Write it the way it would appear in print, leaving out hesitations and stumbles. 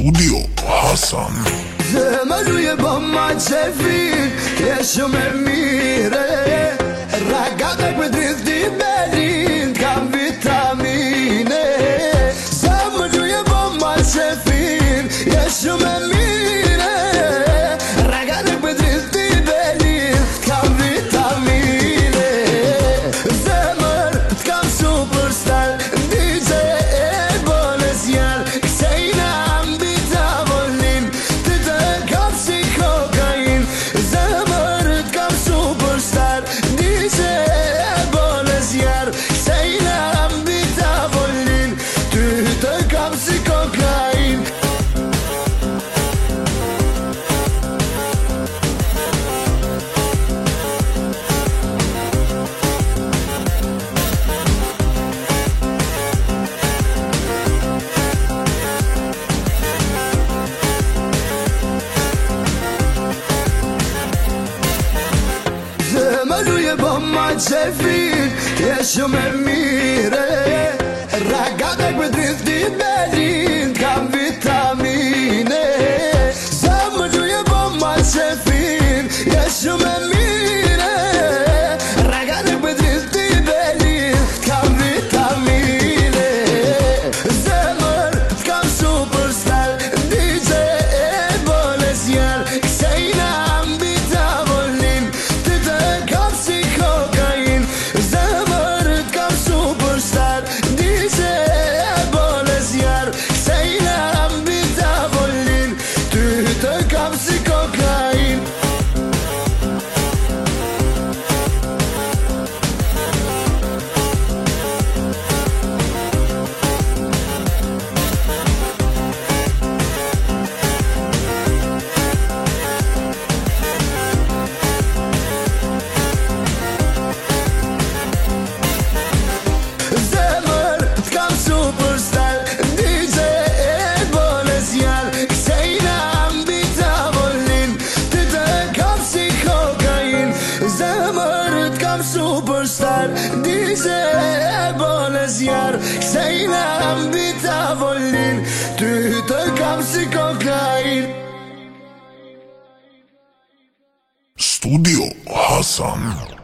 Studio Hasan. Zemru je bomma qefin, je shumë e mire. Ragate për dritë di berin, kam vitamine. Zemru je bomma qefin, je shumë e mire. Ragate për dritë di berin, kam vitamine. Zemër t'kam superstar, DJ e boles jar. Ksejna ambita volin, ty të kam si kokain. Zemër t'kam superstar, DJ e boles jar. Ksejna ambita volin, ty të kam si kokain. Zemru je bomma qefin, je shumë e mire. Ragate për dritë di berin, kam vitamine. Zemru je bomma qefin, je shumë e mire. Ragate për dritë di berin, kam vitamine. Zemër t'kam superstar, DJ e boles jar. Ksejna ambita volin, ty të kam si kokain. Zemër t'kam superstar, DJ e boles jar. Ksejna ambita volin, ty të kam si kokain. Zemër t'kam superstar, DJ e boles jar. Ksejna ambita volin, ty të kam si kokain. Zemër t'kam superstar, DJ e boles jar. Ksejna ambita volin, ty të kam si kokain. Studio Hasan.